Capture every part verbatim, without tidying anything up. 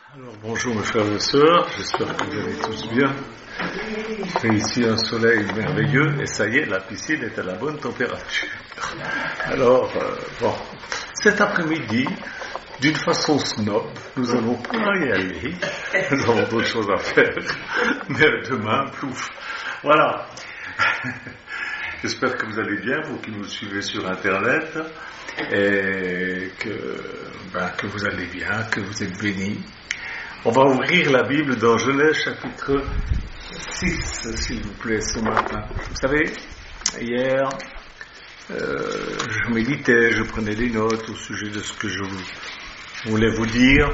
Alors bonjour mes frères et sœurs, j'espère que vous allez tous bien. Il fait ici un soleil merveilleux et ça y est, la piscine est à la bonne température. Alors, euh, bon, cet après-midi, d'une façon snob, nous n'allons pas y aller, nous avons d'autres choses à faire, mais demain, plouf, voilà. J'espère que vous allez bien, vous qui nous suivez sur Internet, et que, ben, que vous allez bien, que vous êtes bénis. On va ouvrir la Bible dans Genèse chapitre six, s'il vous plaît, ce matin. Vous savez, hier, euh, je méditais, je prenais des notes au sujet de ce que je voulais vous dire.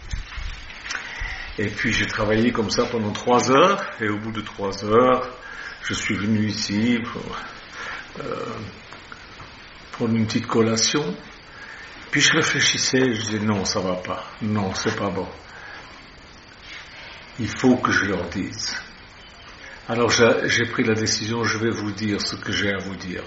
Et puis j'ai travaillé comme ça pendant trois heures, et au bout de trois heures, je suis venu ici pour euh, prendre une petite collation. Puis je réfléchissais, je disais non, ça va pas, non, c'est pas bon. Il faut que je leur dise. Alors j'ai, j'ai pris la décision, je vais vous dire ce que j'ai à vous dire.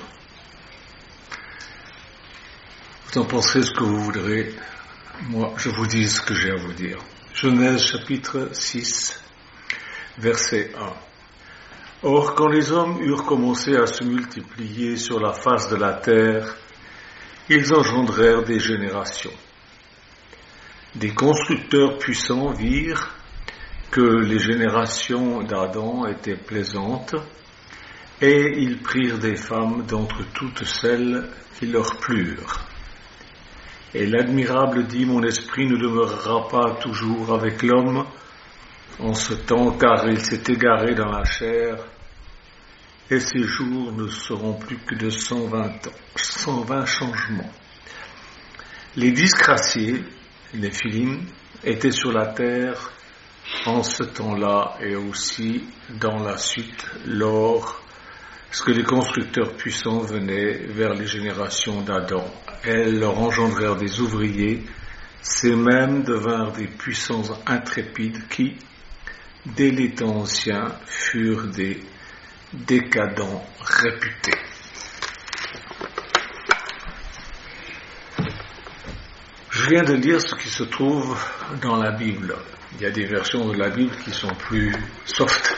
Vous en penserez ce que vous voudrez, moi je vous dis ce que j'ai à vous dire. Genèse chapitre six, verset un. Or quand les hommes eurent commencé à se multiplier sur la face de la terre, ils engendrèrent des générations. Des constructeurs puissants virent que les générations d'Adam étaient plaisantes, et ils prirent des femmes d'entre toutes celles qui leur plurent. Et l'admirable dit, mon esprit ne demeurera pas toujours avec l'homme en ce temps, car il s'est égaré dans la chair, et ses jours ne seront plus que de cent vingt ans, cent vingt changements. Les disgraciés, les Néphilim, étaient sur la terre en ce temps-là et aussi dans la suite, lorsque les constructeurs puissants venaient vers les générations d'Adam. Elles leur engendrèrent des ouvriers, ces mêmes devinrent des puissants intrépides qui, dès les temps anciens, furent des décadents réputés. Je viens de lire ce qui se trouve dans la Bible. Il y a des versions de la Bible qui sont plus soft.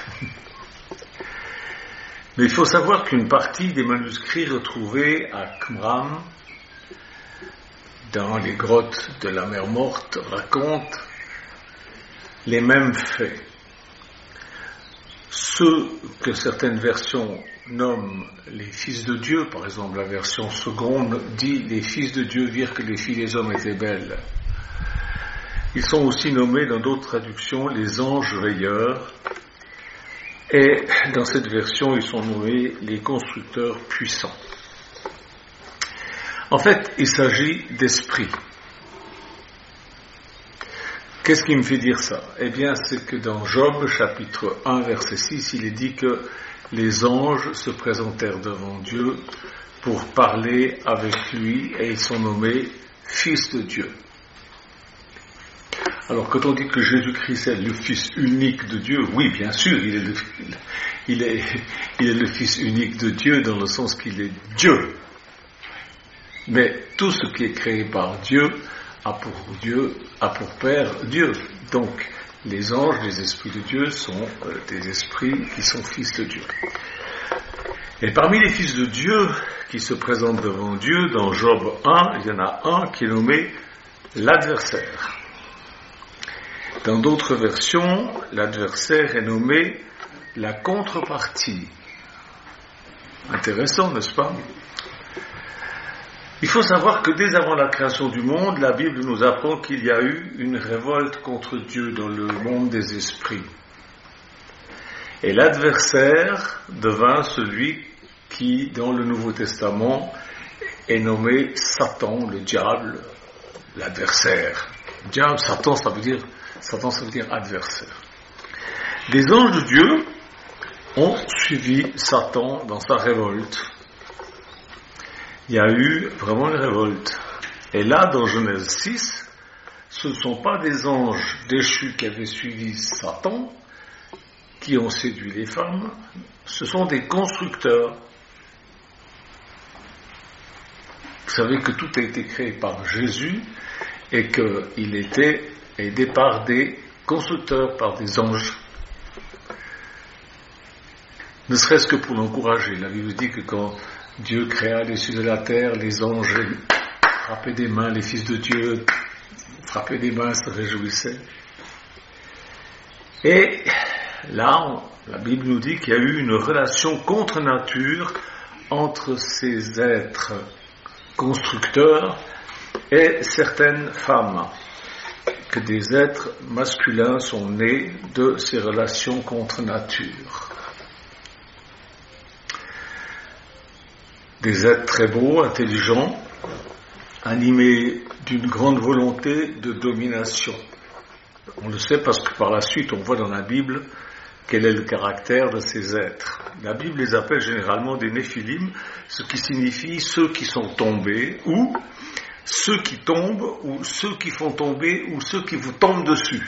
Mais il faut savoir qu'une partie des manuscrits retrouvés à Qumran, dans les grottes de la mer Morte, raconte les mêmes faits. Ceux que certaines versions nomment les fils de Dieu, par exemple la version seconde dit les fils de Dieu virent que les filles des hommes étaient belles. Ils sont aussi nommés dans d'autres traductions les anges veilleurs, et dans cette version ils sont nommés les constructeurs puissants. En fait, il s'agit d'esprit. Qu'est-ce qui me fait dire ça? Eh bien, c'est que dans Job, chapitre un, verset six, il est dit que les anges se présentèrent devant Dieu pour parler avec lui, et ils sont nommés fils de Dieu. Alors, quand on dit que Jésus-Christ est le Fils unique de Dieu, oui, bien sûr, il est le, il est, il est le Fils unique de Dieu dans le sens qu'il est Dieu. Mais tout ce qui est créé par Dieu a pour Dieu, a pour Père Dieu. Donc, les anges, les esprits de Dieu sont euh, des esprits qui sont fils de Dieu. Et parmi les fils de Dieu qui se présentent devant Dieu, dans Job un, il y en a un qui est nommé l'adversaire. Dans d'autres versions, l'adversaire est nommé la contrepartie. Intéressant, n'est-ce pas? Il faut savoir que dès avant la création du monde, la Bible nous apprend qu'il y a eu une révolte contre Dieu dans le monde des esprits. Et l'adversaire devint celui qui, dans le Nouveau Testament, est nommé Satan, le diable, l'adversaire. Diable, Satan, ça veut dire Satan, ça veut dire adversaire. Les anges de Dieu ont suivi Satan dans sa révolte. Il y a eu vraiment une révolte. Et là, dans Genèse six, ce ne sont pas des anges déchus qui avaient suivi Satan, qui ont séduit les femmes, ce sont des constructeurs. Vous savez que tout a été créé par Jésus, et qu'il était aidés par des constructeurs, par des anges. Ne serait-ce que pour l'encourager. La Bible dit que quand Dieu créa les cieux de la terre, les anges frappaient des mains, les fils de Dieu frappaient des mains, se réjouissaient. Et là, la Bible nous dit qu'il y a eu une relation contre nature entre ces êtres constructeurs et certaines femmes, que des êtres masculins sont nés de ces relations contre nature. Des êtres très beaux, intelligents, animés d'une grande volonté de domination. On le sait parce que par la suite on voit dans la Bible quel est le caractère de ces êtres. La Bible les appelle généralement des néphilim, ce qui signifie ceux qui sont tombés, ou ceux qui tombent, ou ceux qui font tomber, ou ceux qui vous tombent dessus.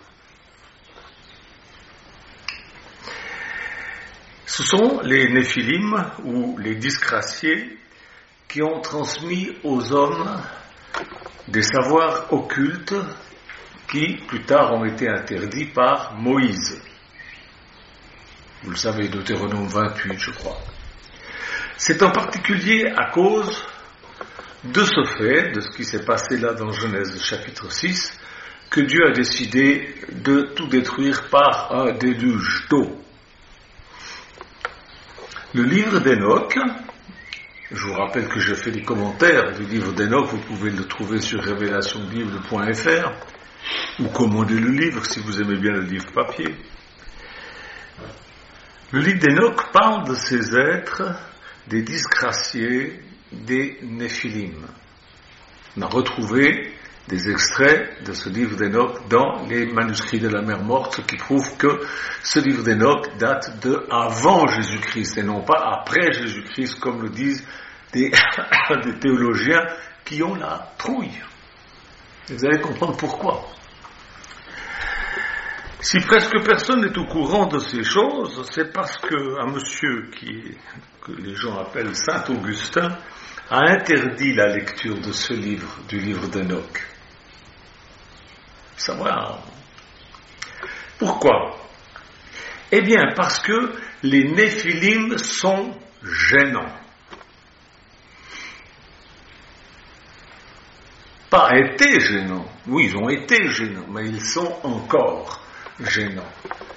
Ce sont les néphilim, ou les disgraciés, qui ont transmis aux hommes des savoirs occultes qui, plus tard, ont été interdits par Moïse. Vous le savez, Deutéronome vingt-huit, je crois. C'est en particulier à cause de ce fait, de ce qui s'est passé là dans Genèse chapitre six, que Dieu a décidé de tout détruire par un déluge d'eau. Le livre d'Enoch, je vous rappelle que j'ai fait des commentaires du livre d'Enoch, vous pouvez le trouver sur révélation bible point f r, ou commander le livre si vous aimez bien le livre papier. Le livre d'Enoch parle de ces êtres, des disgraciés, des néphilim. On a retrouvé des extraits de ce livre d'Enoch dans les manuscrits de la mer morte, ce qui prouve que ce livre d'Enoch date de avant Jésus-Christ et non pas après Jésus-Christ, comme le disent des, des théologiens qui ont la trouille. Vous allez comprendre pourquoi. Si presque personne n'est au courant de ces choses, c'est parce qu'un monsieur qui, que les gens appellent Saint Augustin a interdit la lecture de ce livre, du livre d'Enoch. Savoir. Pourquoi ? Eh bien, parce que les néphilim sont gênants. Pas été gênants. Oui, ils ont été gênants, mais ils sont encore gênants.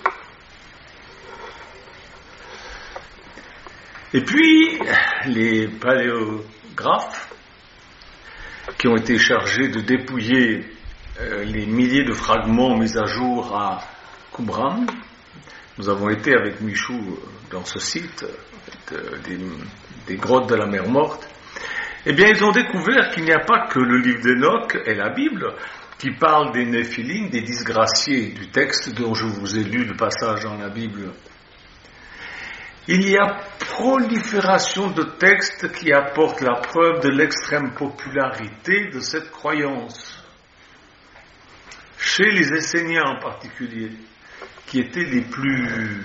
Et puis, les paléographes, qui ont été chargés de dépouiller euh, les milliers de fragments mis à jour à Qumran, nous avons été avec Michou dans ce site de, des, des grottes de la mer morte, eh bien, ils ont découvert qu'il n'y a pas que le livre d'Enoch et la Bible qui parlent des néphilim, des disgraciés du texte dont je vous ai lu le passage dans la Bible. Il y a prolifération de textes qui apportent la preuve de l'extrême popularité de cette croyance. Chez les Esséniens en particulier, qui étaient les plus,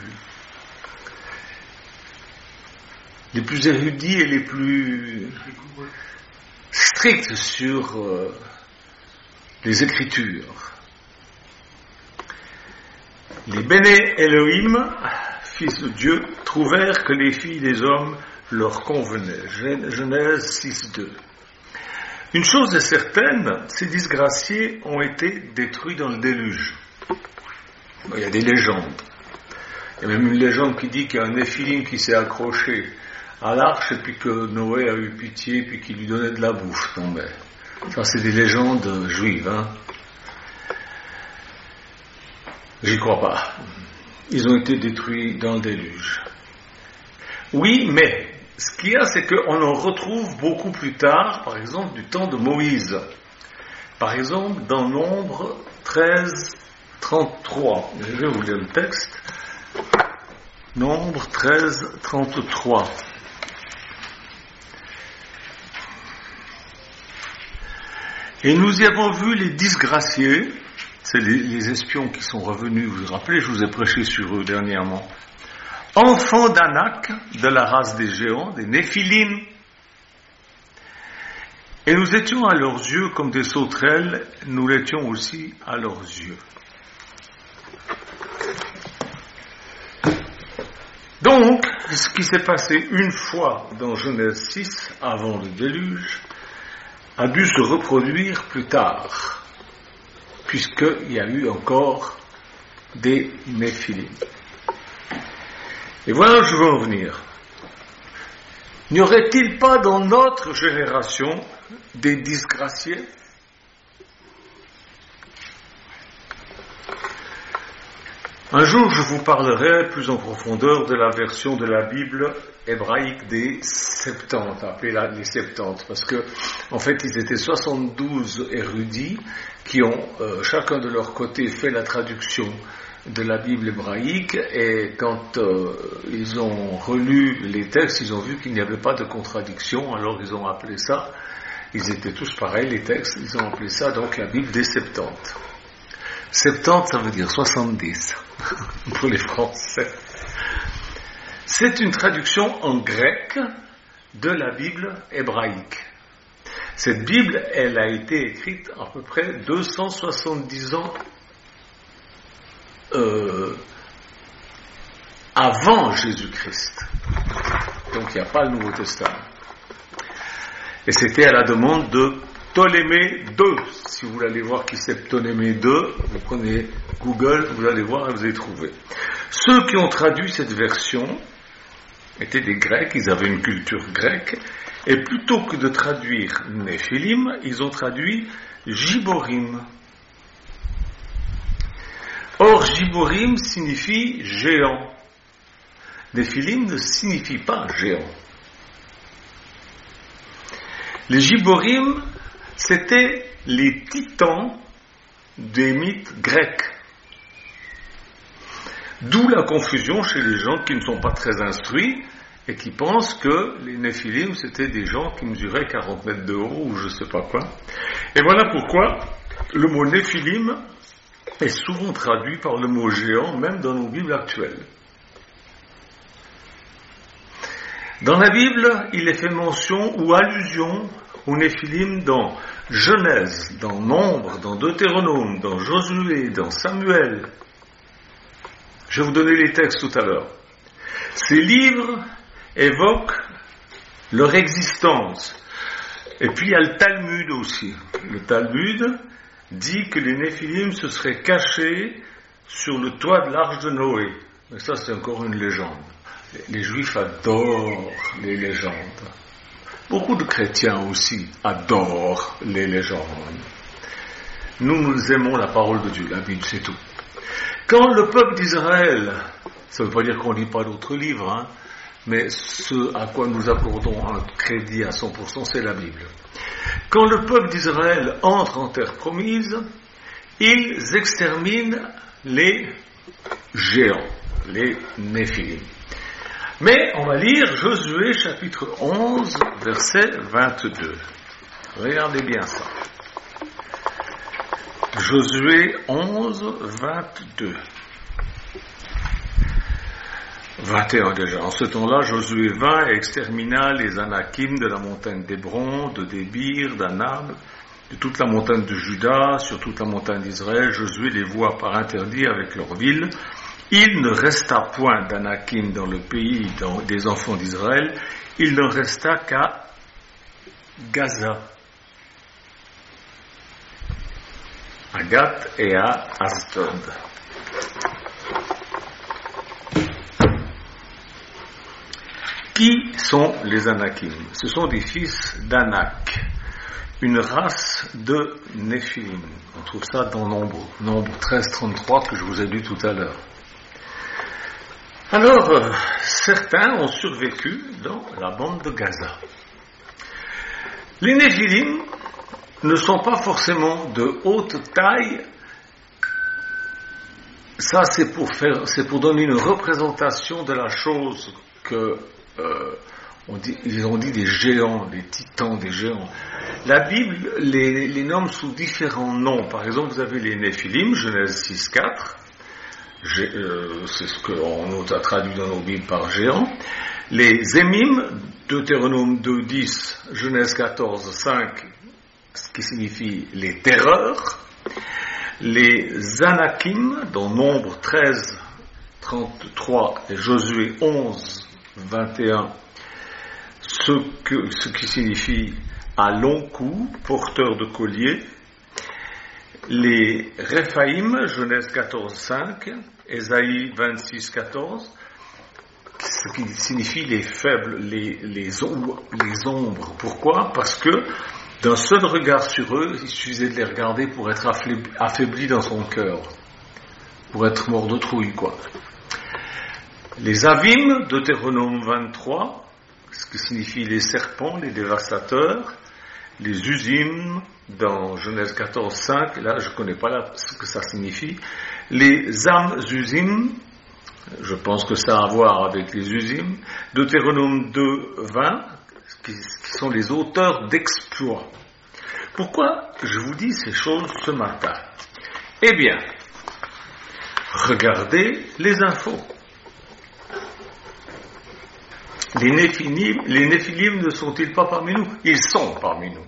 les plus érudits et les plus stricts sur euh, les Écritures. Les Béné Elohim, fils de Dieu, trouvèrent que les filles des hommes leur convenaient. Genèse six deux. Une chose est certaine, ces disgraciés ont été détruits dans le déluge. Il y a des légendes. Il y a même une légende qui dit qu'il y a un néphilim qui s'est accroché à l'arche et puis que Noé a eu pitié puis qu'il lui donnait de la bouffe. Non, mais ça, c'est des légendes juives. Hein. J'y crois pas. Ils ont été détruits dans le déluge. Oui, mais ce qu'il y a, c'est qu'on en retrouve beaucoup plus tard, par exemple, du temps de Moïse. Par exemple, dans Nombre treize trente-trois. Je vais vous lire le texte. Nombre treize trente-trois. Et nous y avons vu les disgraciés, c'est les, les espions qui sont revenus, vous vous rappelez, je vous ai prêché sur eux dernièrement. Enfants d'Anak, de la race des géants, des Néphilim. Et nous étions à leurs yeux comme des sauterelles, nous l'étions aussi à leurs yeux. Donc, ce qui s'est passé une fois dans Genèse six, avant le déluge, a dû se reproduire plus tard, puisqu'il y a eu encore des Néphilim. Et voilà où je veux en venir. N'y aurait-il pas dans notre génération des disgraciés ? Un jour, je vous parlerai plus en profondeur de la version de la Bible hébraïque des Septante, appelée les Septante, parce que, en fait, ils étaient soixante-douze érudits qui ont, euh, chacun de leur côté, fait la traduction de la Bible hébraïque, et quand euh, ils ont relu les textes, ils ont vu qu'il n'y avait pas de contradiction, alors ils ont appelé ça, ils étaient tous pareils, les textes, ils ont appelé ça donc la Bible des Septante. Septante, ça veut dire soixante-dix, pour les Français. C'est une traduction en grec de la Bible hébraïque. Cette Bible, elle a été écrite à peu près deux cent soixante-dix ans euh, avant Jésus-Christ. Donc il n'y a pas le Nouveau Testament. Et c'était à la demande de Ptolémée deux. Si vous voulez aller voir qui c'est Ptolémée deux, vous prenez Google, vous allez voir et vous allez trouver. Ceux qui ont traduit cette version étaient des Grecs, ils avaient une culture grecque, et plutôt que de traduire Néphilim, ils ont traduit Giborim. Or, Giborim signifie géant. Néphilim ne signifie pas géant. Les Giborim, c'étaient les titans des mythes grecs. D'où la confusion chez les gens qui ne sont pas très instruits et qui pensent que les Néphilim, c'était des gens qui mesuraient quarante mètres de haut ou je ne sais pas quoi. Et voilà pourquoi le mot Néphilim est souvent traduit par le mot géant, même dans nos Bibles actuelles. Dans la Bible, il est fait mention ou allusion aux Néphilim dans Genèse, dans Nombre, dans Deutéronome, dans Josué, dans Samuel. Je vais vous donner les textes tout à l'heure. Ces livres évoquent leur existence. Et puis il y a le Talmud aussi. Le Talmud dit que les Néphilim se seraient cachés sur le toit de l'arche de Noé. Mais ça, c'est encore une légende. Les Juifs adorent les légendes. Beaucoup de chrétiens aussi adorent les légendes. Nous, nous aimons la parole de Dieu, la Bible, c'est tout. Quand le peuple d'Israël, ça ne veut pas dire qu'on ne lit pas d'autres livres, hein, mais ce à quoi nous accordons un crédit à cent pour cent, c'est la Bible. Quand le peuple d'Israël entre en terre promise, ils exterminent les géants, les Néphilim. Mais on va lire Josué chapitre onze, verset vingt-deux. Regardez bien ça. Josué onze, vingt-deux. vingt et un déjà. En ce temps-là, Josué vint et extermina les Anakim de la montagne d'Hébron, de Débir, d'Anab, de toute la montagne de Juda, sur toute la montagne d'Israël. Josué les voit par interdit avec leurs villes. Il ne resta point d'Anakim dans le pays des enfants d'Israël, il ne resta qu'à Gaza, à Gath et à Asdod. Qui sont les Anakim ? Ce sont des fils d'Anak, une race de Néphilim. On trouve ça dans Nombre, Nombre treize trente-trois que je vous ai lu tout à l'heure. Alors, euh, certains ont survécu dans la bande de Gaza. Les Néphilim ne sont pas forcément de haute taille. Ça, c'est pour faire, c'est pour donner une représentation de la chose que euh, on dit, ils ont dit des géants, des titans, des géants. La Bible les, les nomme sous différents noms. Par exemple, vous avez les Néphilim, Genèse six quatre. Euh, c'est ce qu'on nous a traduit dans nos Bibles par géant. Les Émim, Deutéronome deux dix, Genèse quatorze cinq, ce qui signifie les terreurs, les Anakim, dont nombre treize, trente-trois et Josué onze, vingt et un, ce, que, ce qui signifie à long cou, porteur de collier, les Réphaïm, Genèse quatorze, cinq, Ésaïe vingt-six, quatorze, ce qui signifie les faibles, les, les, ombres, les ombres. Pourquoi ? Parce que d'un seul regard sur eux, il suffisait de les regarder pour être affaibli, affaibli dans son cœur, pour être mort de trouille, quoi. Les Avim, Deutéronome vingt-trois, ce qui signifie les serpents, les dévastateurs, les Usim, dans Genèse quatorze, cinq, là je ne connais pas là, ce que ça signifie, les Am Usim, je pense que ça a à voir avec les Usim, Deutéronome deux, vingt, qui, qui sont les auteurs d'exploits. Pourquoi je vous dis ces choses ce matin ? Eh bien, regardez les infos. Les Néphilim, les Néphilim ne sont-ils pas parmi nous ? Ils sont parmi nous.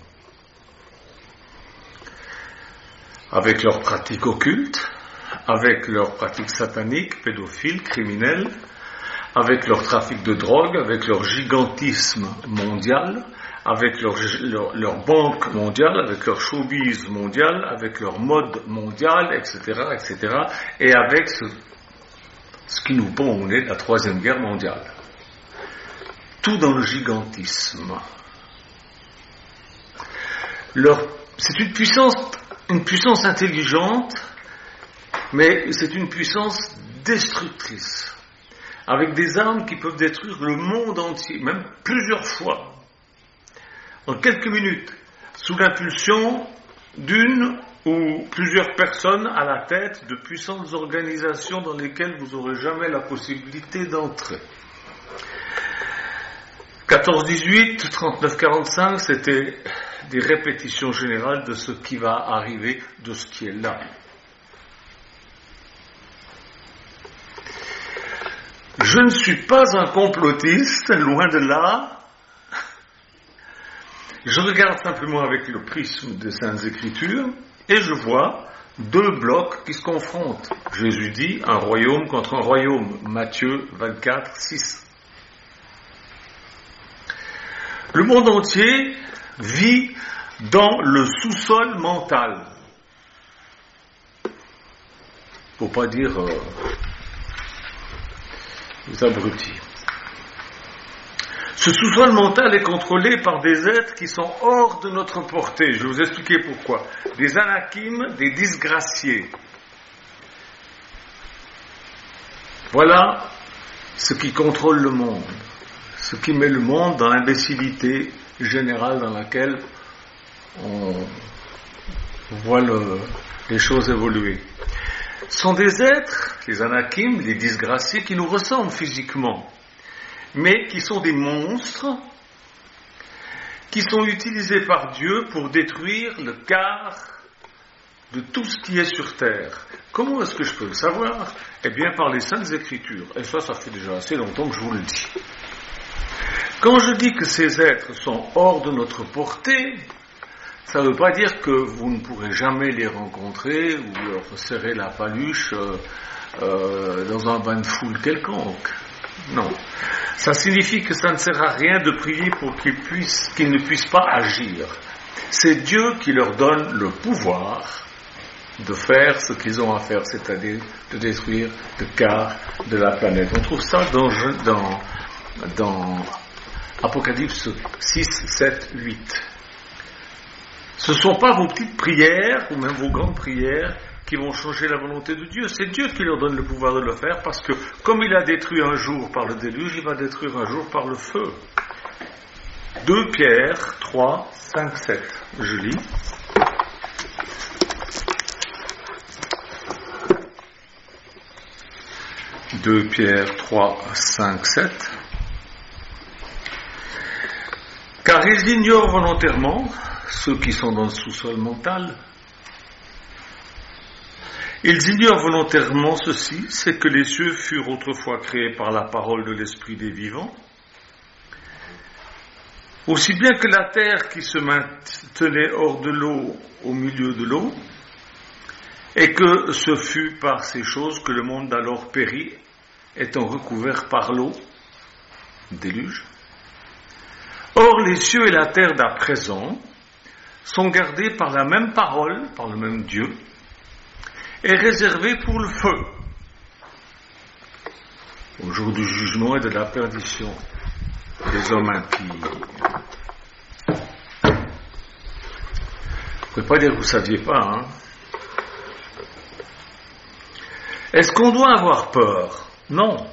Avec leurs pratiques occultes, avec leurs pratiques sataniques, pédophiles, criminelles, avec leur trafic de drogue, avec leur gigantisme mondial, avec leur, leur, leur banque mondiale, avec leur showbiz mondial, avec leur mode mondial, et cetera, et cetera, et avec ce, ce qui nous pond au nez de la Troisième Guerre mondiale. Tout dans le gigantisme. Leur, c'est une puissance, une puissance intelligente, mais c'est une puissance destructrice, avec des armes qui peuvent détruire le monde entier, même plusieurs fois, en quelques minutes, sous l'impulsion d'une ou plusieurs personnes à la tête de puissantes organisations dans lesquelles vous n'aurez jamais la possibilité d'entrer. quatorze dix-huit, trente-neuf quarante-cinq, c'était des répétitions générales de ce qui va arriver, de ce qui est là. Je ne suis pas un complotiste, loin de là. Je regarde simplement avec le prisme des Saintes Écritures et je vois deux blocs qui se confrontent. Jésus dit un royaume contre un royaume. Matthieu vingt-quatre, six. Le monde entier vit dans le sous-sol mental. Pour pas dire euh, les abrutis. Ce sous-sol mental est contrôlé par des êtres qui sont hors de notre portée. Je vais vous expliquer pourquoi. Des anakim, des disgraciés. Voilà ce qui contrôle le monde. Ce qui met le monde dans l'imbécilité générale dans laquelle on voit le, les choses évoluer. Ce sont des êtres, les anakim, les disgraciés, qui nous ressemblent physiquement, mais qui sont des monstres qui sont utilisés par Dieu pour détruire le quart de tout ce qui est sur terre. Comment est-ce que je peux le savoir ? Eh bien, par les Saintes Écritures. Et ça, ça fait déjà assez longtemps que je vous le dis. Quand je dis que ces êtres sont hors de notre portée, ça ne veut pas dire que vous ne pourrez jamais les rencontrer ou leur serrer la paluche euh, euh, dans un bain de foule quelconque. Non. Ça signifie que ça ne sert à rien de prier pour qu'ils puissent, qu'ils ne puissent pas agir. C'est Dieu qui leur donne le pouvoir de faire ce qu'ils ont à faire, c'est-à-dire de détruire le quart de la planète. On trouve ça dans, dans, dans Apocalypse six, sept, huit. Ce ne sont pas vos petites prières, ou même vos grandes prières, qui vont changer la volonté de Dieu. C'est Dieu qui leur donne le pouvoir de le faire, parce que comme il a détruit un jour par le déluge, il va détruire un jour par le feu. deux Pierre trois, cinq, sept. Je lis. deux Pierre trois, cinq, sept. Car ils ignorent volontairement, ceux qui sont dans le sous-sol mental, ils ignorent volontairement ceci, c'est que les cieux furent autrefois créés par la parole de l'Esprit des vivants, Aussi bien que la terre qui se maintenait hors de l'eau au milieu de l'eau, et que ce fut par ces choses que le monde d'alors périt, étant recouvert par l'eau, déluge. Or, les cieux et la terre d'à présent sont gardés par la même parole, par le même Dieu, et réservés pour le feu, au jour du jugement et de la perdition des hommes impies. Vous ne pouvez pas dire que vous ne saviez pas, hein? Est-ce qu'on doit avoir peur? Non.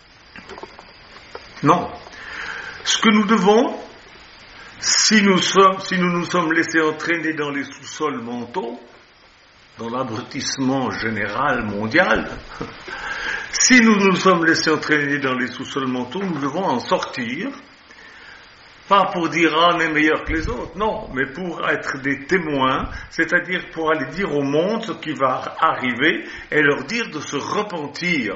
Non. Ce que nous devons, si nous sommes, si nous nous sommes laissés entraîner dans les sous-sols mentaux, dans l'abrutissement général mondial, si nous nous sommes laissés entraîner dans les sous-sols mentaux, nous devons en sortir, pas pour dire « ah, on est meilleur que les autres », non, mais pour être des témoins, c'est-à-dire pour aller dire au monde ce qui va arriver et leur dire de se repentir.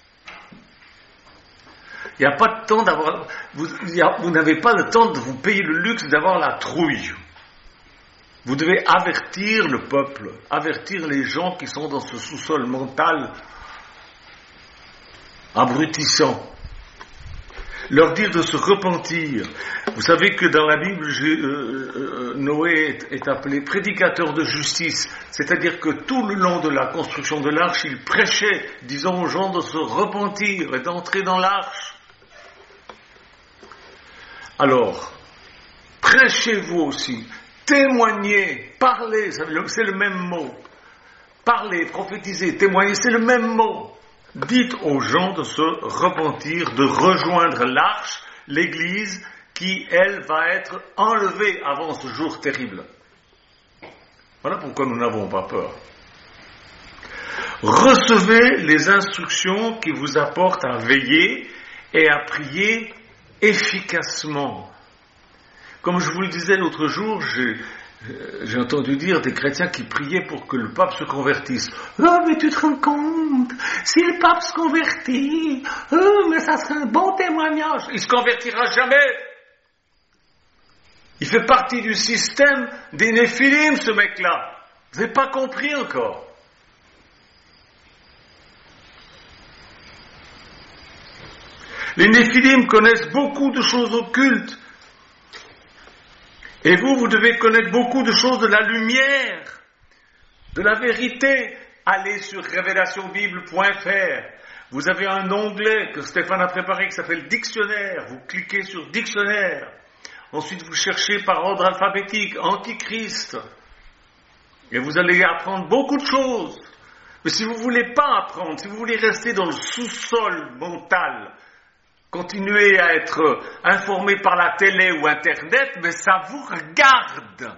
Il n'y a pas de temps d'avoir, vous, il y a, vous n'avez pas le temps de vous payer le luxe d'avoir la trouille. Vous devez avertir le peuple, avertir les gens qui sont dans ce sous-sol mental abrutissant. Leur dire de se repentir. Vous savez que dans la Bible, euh, euh, Noé est, est appelé prédicateur de justice, c'est-à-dire que tout le long de la construction de l'arche, il prêchait, disant aux gens de se repentir et d'entrer dans l'arche. Alors, prêchez-vous aussi, témoignez, parlez, c'est le même mot. Parlez, prophétisez, témoignez, c'est le même mot. Dites aux gens de se repentir, de rejoindre l'arche, l'Église, qui, elle, va être enlevée avant ce jour terrible. Voilà pourquoi nous n'avons pas peur. Recevez les instructions qui vous apportent à veiller et à prier efficacement. Comme je vous le disais l'autre jour, j'ai, j'ai entendu dire des chrétiens qui priaient pour que le pape se convertisse. Oh, mais tu te rends compte, si le pape se convertit, oh, mais ça serait un bon témoignage. Il se convertira jamais. Il fait partie du système des Néphilim, ce mec-là. Vous n'avez pas compris encore. Les Néphilim connaissent beaucoup de choses occultes. Et vous, vous devez connaître beaucoup de choses de la lumière, de la vérité. Allez sur révélation bible point f r. Vous avez un onglet que Stéphane a préparé qui s'appelle Dictionnaire. Vous cliquez sur Dictionnaire. Ensuite, vous cherchez par ordre alphabétique Antichrist. Et vous allez apprendre beaucoup de choses. Mais si vous ne voulez pas apprendre, si vous voulez rester dans le sous-sol mental, continuez à être informé par la télé ou Internet, mais ça vous regarde.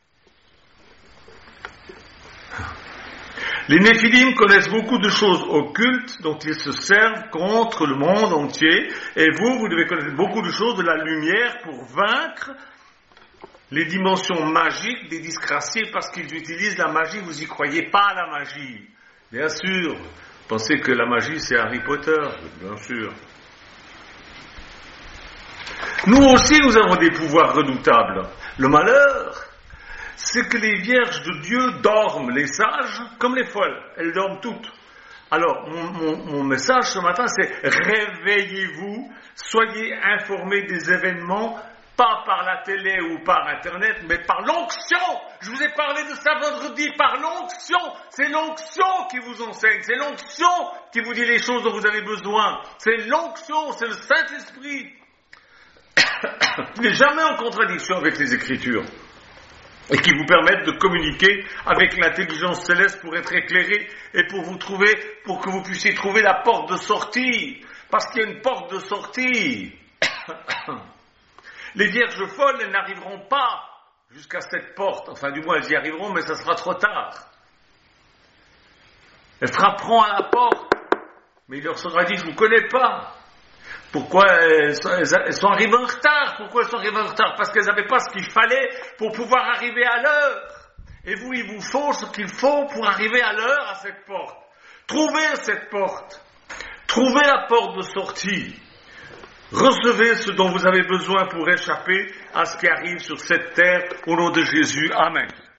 Les Néphilim connaissent beaucoup de choses occultes dont ils se servent contre le monde entier, et vous, vous devez connaître beaucoup de choses de la lumière pour vaincre les dimensions magiques des disgraciés parce qu'ils utilisent la magie. Vous n'y croyez pas à la magie. Bien sûr, pensez que la magie c'est Harry Potter, bien sûr. Nous aussi, nous avons des pouvoirs redoutables. Le malheur, c'est que les vierges de Dieu dorment, les sages, comme les folles. Elles dorment toutes. Alors, mon, mon, mon message ce matin, c'est réveillez-vous, soyez informés des événements, pas par la télé ou par Internet, mais par l'onction. Je vous ai parlé de ça vendredi, par l'onction. C'est l'onction qui vous enseigne, c'est l'onction qui vous dit les choses dont vous avez besoin. C'est l'onction, c'est le Saint-Esprit. qui n'est jamais en contradiction avec les Écritures et qui vous permettent de communiquer avec l'intelligence céleste pour être éclairé et pour vous trouver, pour que vous puissiez trouver la porte de sortie, parce qu'il y a une porte de sortie. Les vierges folles, elles n'arriveront pas jusqu'à cette porte, enfin du moins elles y arriveront, mais ça sera trop tard. Elles frapperont à la porte, mais il leur sera dit, je ne vous connais pas. Pourquoi elles sont, elles sont arrivées en retard? Pourquoi elles sont arrivées en retard? Parce qu'elles n'avaient pas ce qu'il fallait pour pouvoir arriver à l'heure. Et vous, il vous faut ce qu'il faut pour arriver à l'heure à cette porte. Trouvez cette porte. Trouvez la porte de sortie. Recevez ce dont vous avez besoin pour échapper à ce qui arrive sur cette terre au nom de Jésus. Amen.